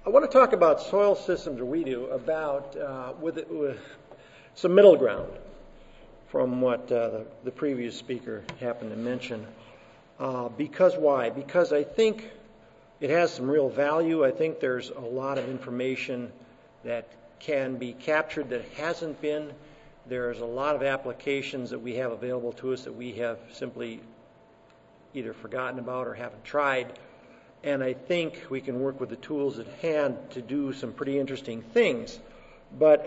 I want to talk about soil systems, or we do, about with some middle ground from what the previous speaker happened to mention. Because why? Because I think it has some real value. I think there's a lot of information that can be captured that hasn't been. There's a lot of applications that we have available to us that we have simply either forgotten about or haven't tried. And I think we can work with the tools at hand to do some pretty interesting things. But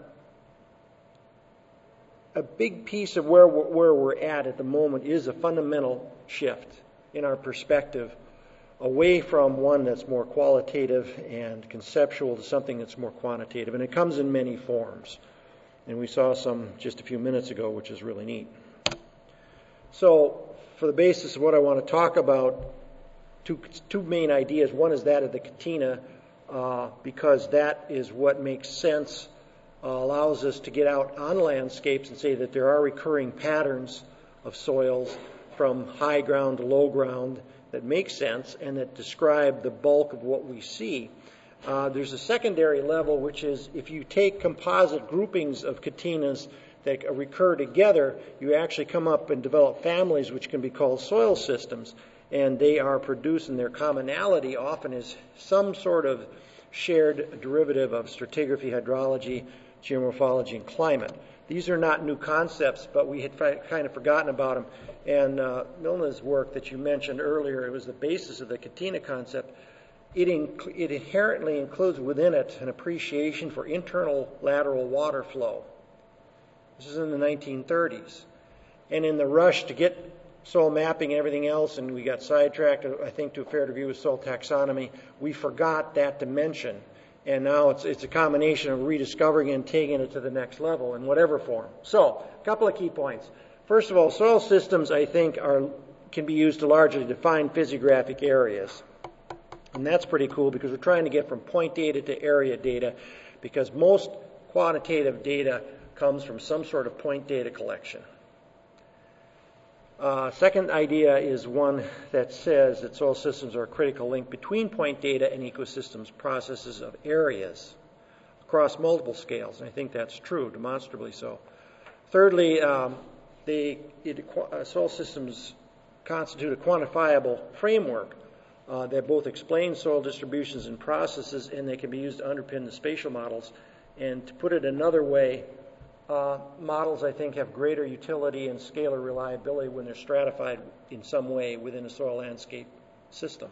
a big piece of where we're at the moment is a fundamental shift in our perspective away from one that's more qualitative and conceptual to something that's more quantitative. And it comes in many forms. And we saw some just a few minutes ago, which is really neat. So for the basis of what I want to talk about, two main ideas. One is that of the Catena, because that is what makes sense, allows us to get out on landscapes and say that there are recurring patterns of soils from high ground to low ground that make sense and that describe the bulk of what we see. There's a secondary level, which is if you take composite groupings of Catenas that recur together, you actually come up and develop families which can be called soil systems. And they are produced, and their commonality often is some sort of shared derivative of stratigraphy, hydrology, geomorphology, and climate. These are not new concepts, but we had kind of forgotten about them. And Milna's work that you mentioned earlier, it was the basis of the Catena concept. It inherently includes within it an appreciation for internal lateral water flow. This is in the 1930s. And in the rush to get soil mapping and everything else, and we got sidetracked, I think, to a fair degree with soil taxonomy, we forgot that dimension. And now it's a combination of rediscovering and taking it to the next level in whatever form. So, a couple of key points. First of all, soil systems, I think, can be used to largely define physiographic areas. And that's pretty cool because we're trying to get from point data to area data, because most quantitative data comes from some sort of point data collection. Second idea is one that says that soil systems are a critical link between point data and ecosystems processes of areas across multiple scales. And I think that's true, demonstrably so. Thirdly, soil systems constitute a quantifiable framework that both explains soil distributions and processes, and they can be used to underpin the spatial models. And to put it another way, models, I think, have greater utility and scalar reliability when they're stratified in some way within a soil landscape system.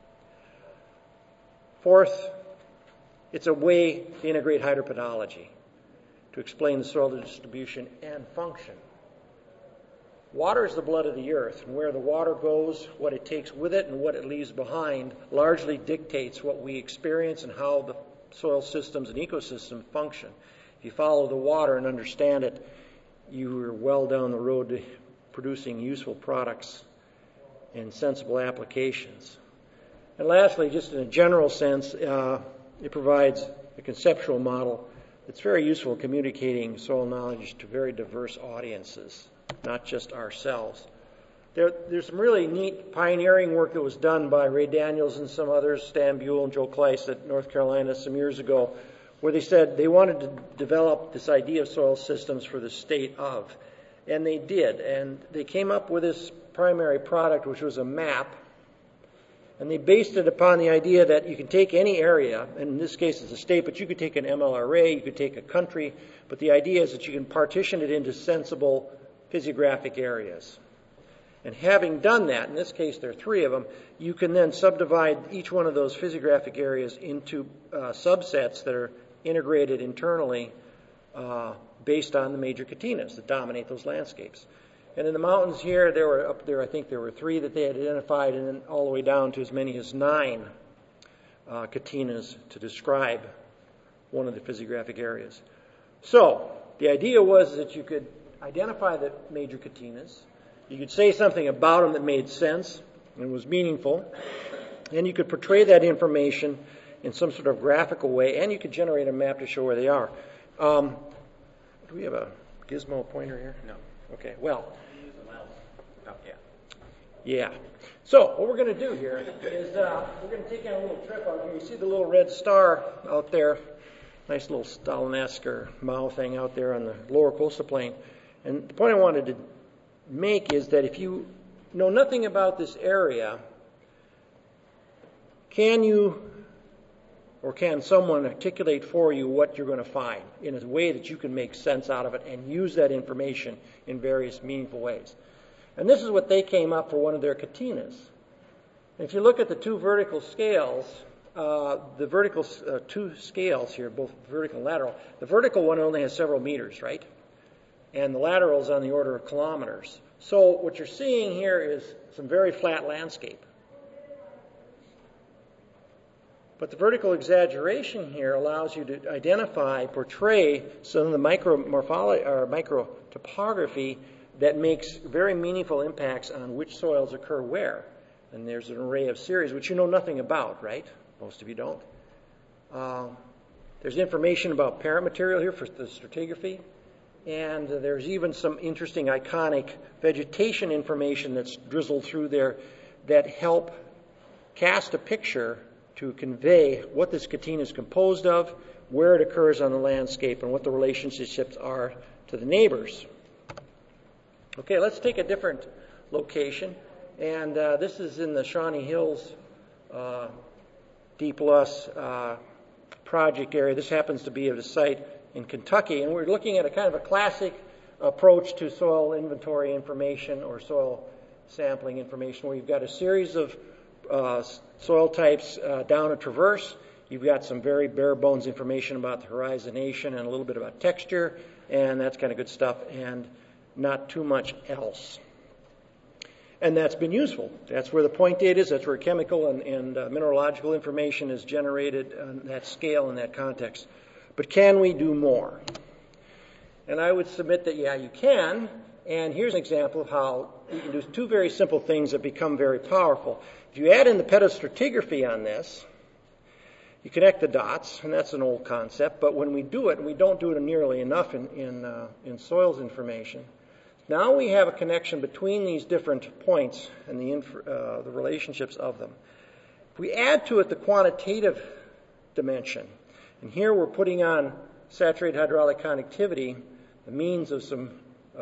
Fourth, it's a way to integrate hydropedagogy to explain the soil distribution and function. Water is the blood of the earth, and where the water goes, what it takes with it, and what it leaves behind largely dictates what we experience and how the soil systems and ecosystems function. If you follow the water and understand it, you are well down the road to producing useful products and sensible applications. And lastly, just in a general sense, it provides a conceptual model that's very useful in communicating soil knowledge to very diverse audiences, not just ourselves. There's some really neat pioneering work that was done by Ray Daniels and some others, Stan Buell and Joe Kleiss at North Carolina some years ago, where they said they wanted to develop this idea of soil systems for the state of. And they did. And they came up with this primary product, which was a map. And they based it upon the idea that you can take any area, and in this case it's a state, but you could take an MLRA, you could take a country, but the idea is that you can partition it into sensible physiographic areas. And having done that, in this case there are three of them, you can then subdivide each one of those physiographic areas into subsets that are integrated internally based on the major Catenas that dominate those landscapes. And in the mountains here, I think there were three that they had identified, and then all the way down to as many as 9 Catenas to describe one of the physiographic areas. So the idea was that you could identify the major Catenas, you could say something about them that made sense and was meaningful, and you could portray that information in some sort of graphical way, and you could generate a map to show where they are. Do we have a gizmo pointer here? No. Okay, well. Use a mouse. Oh, yeah. So what we're going to do here is we're going to take on a little trip out here. You see the little red star out there, nice little Stalinesque or Mao thing out there on the lower coastal plain. And the point I wanted to make is that if you know nothing about this area, can you or can someone articulate for you what you're going to find in a way that you can make sense out of it and use that information in various meaningful ways? And this is what they came up for one of their katinas. If you look at the two vertical scales, the vertical two scales here, both vertical and lateral, the vertical one only has several meters, right? And the lateral is on the order of kilometers. So what you're seeing here is some very flat landscape. But the vertical exaggeration here allows you to identify, portray some of the micromorphology or microtopography that makes very meaningful impacts on which soils occur where. And there's an array of series which you know nothing about, right? Most of you don't. There's information about parent material here for the stratigraphy. And there's even some interesting iconic vegetation information that's drizzled through there that help cast a picture to convey what this katina is composed of, where it occurs on the landscape, and what the relationships are to the neighbors. Okay, let's take a different location. And this is in the Shawnee Hills D+ project area. This happens to be at a site in Kentucky. And we're looking at a kind of a classic approach to soil inventory information or soil sampling information where you've got a series of soil types down a traverse. You've got some very bare bones information about the horizonation and a little bit about texture, and that's kind of good stuff, and not too much else. And that's been useful. That's where the point data is. That's where chemical and mineralogical information is generated on that scale in that context. But can we do more? And I would submit that, yeah, you can. And here's an example of how you can do two very simple things that become very powerful. If you add in the pedostratigraphy on this, you connect the dots, and that's an old concept. But when we do it, and we don't do it nearly enough in soils information, now we have a connection between these different points and the relationships of them. If we add to it the quantitative dimension, and here we're putting on saturated hydraulic conductivity, the means of some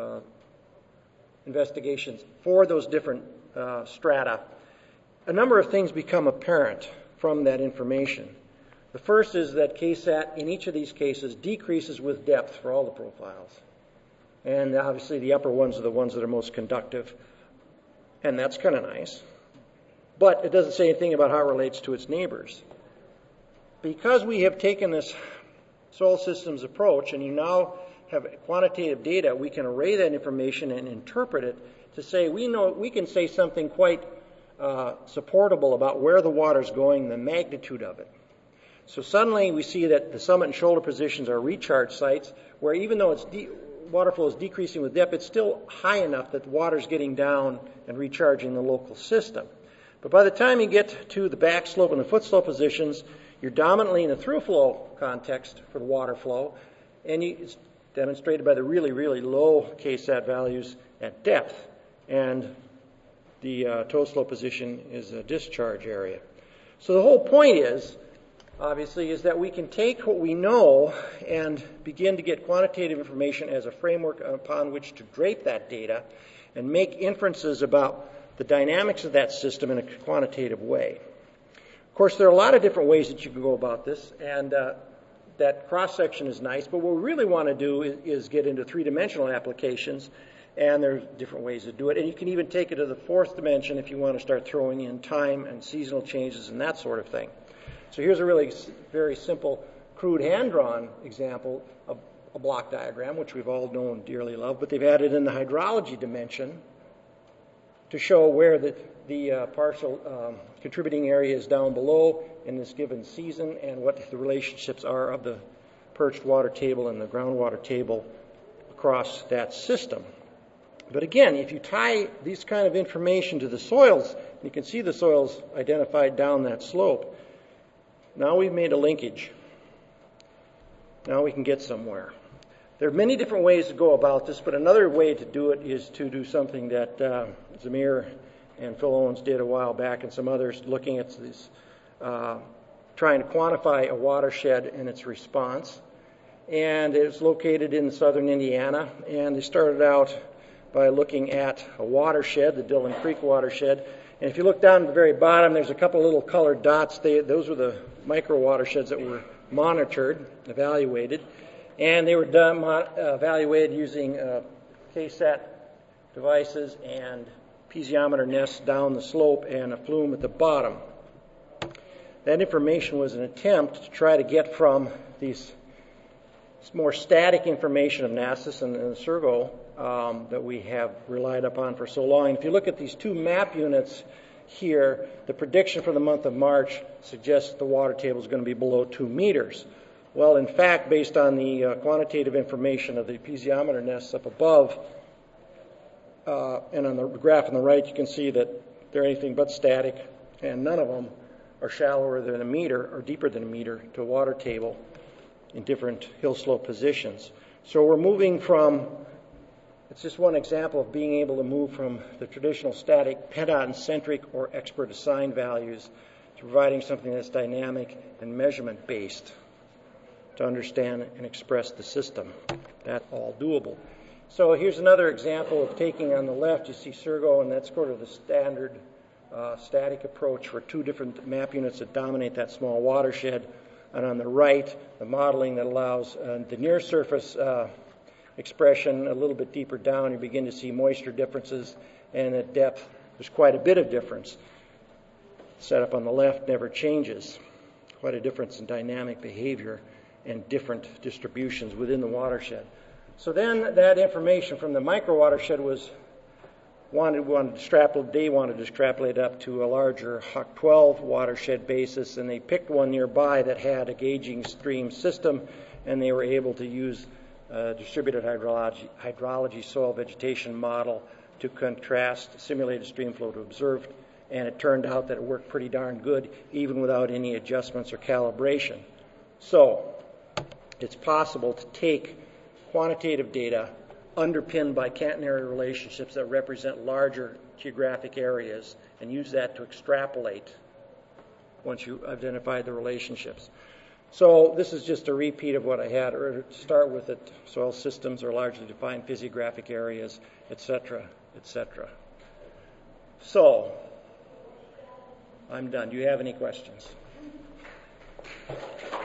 investigations for those different strata, a number of things become apparent from that information. The first is that KSAT in each of these cases decreases with depth for all the profiles. And obviously the upper ones are the ones that are most conductive. And that's kind of nice. But it doesn't say anything about how it relates to its neighbors. Because we have taken this soil systems approach and you now have quantitative data, we can array that information and interpret it to say we can say something quite supportable about where the water's going, the magnitude of it. So suddenly we see that the summit and shoulder positions are recharge sites where even though water flow is decreasing with depth, it's still high enough that the water's getting down and recharging the local system. But by the time you get to the back slope and the foot slope positions, you're dominantly in a through flow context for the water flow, and it's demonstrated by the really, really low KSAT values at depth. And the toe slope position is a discharge area. So the whole point is, obviously, is that we can take what we know and begin to get quantitative information as a framework upon which to drape that data and make inferences about the dynamics of that system in a quantitative way. Of course, there are a lot of different ways that you can go about this, and that cross-section is nice, but what we really want to do is get into three-dimensional applications, and there are different ways to do it. And you can even take it to the fourth dimension if you want to start throwing in time and seasonal changes and that sort of thing. So here's a really very simple, crude hand-drawn example of a block diagram, which we've all known and dearly loved, but they've added in the hydrology dimension to show where the partial contributing area is down below in this given season and what the relationships are of the perched water table and the groundwater table across that system. But again, if you tie these kind of information to the soils, you can see the soils identified down that slope. Now we've made a linkage. Now we can get somewhere. There are many different ways to go about this, but another way to do it is to do something that Zamir and Phil Owens did a while back, and some others looking at this, trying to quantify a watershed and its response. And it's located in southern Indiana, and they started out by looking at a watershed, the Dillon Creek watershed. And if you look down at the very bottom, there's a couple little colored dots. Those were the micro watersheds that were monitored, evaluated, and they were evaluated using KSAT devices and piezometer nests down the slope and a flume at the bottom. That information was an attempt to try to get from these more static information of NASAS and SIRGO that we have relied upon for so long. And if you look at these two map units here, the prediction for the month of March suggests the water table is going to be below 2 meters. Well, in fact, based on the quantitative information of the piezometer nests up above, and on the graph on the right, you can see that they're anything but static, and none of them are shallower than a meter or deeper than a meter to a water table in different hill slope positions. So we're moving from, it's just one example of being able to move from the traditional static pentatonic-centric or expert assigned values to providing something that's dynamic and measurement based to understand and express the system. That's all doable. So here's another example of taking, on the left you see SIRGO, and that's sort of the standard static approach for two different map units that dominate that small watershed. And on the right, the modeling that allows the near surface expression a little bit deeper down. You begin to see moisture differences, and at depth there's quite a bit of difference. Setup on the left never changes. Quite a difference in dynamic behavior and different distributions within the watershed. So then that information from the micro watershed was wanted to extrapolate up to a larger HUC 12 watershed basis, and they picked one nearby that had a gauging stream system, and they were able to use a distributed hydrology soil vegetation model to contrast simulated stream flow to observed, and it turned out that it worked pretty darn good even without any adjustments or calibration. So it's possible to take quantitative data underpinned by catenary relationships that represent larger geographic areas and use that to extrapolate once you identify the relationships. So this is just a repeat of what I had to start with. It soil systems are largely defined physiographic areas, etc., etc. So I'm done. Do you have any questions?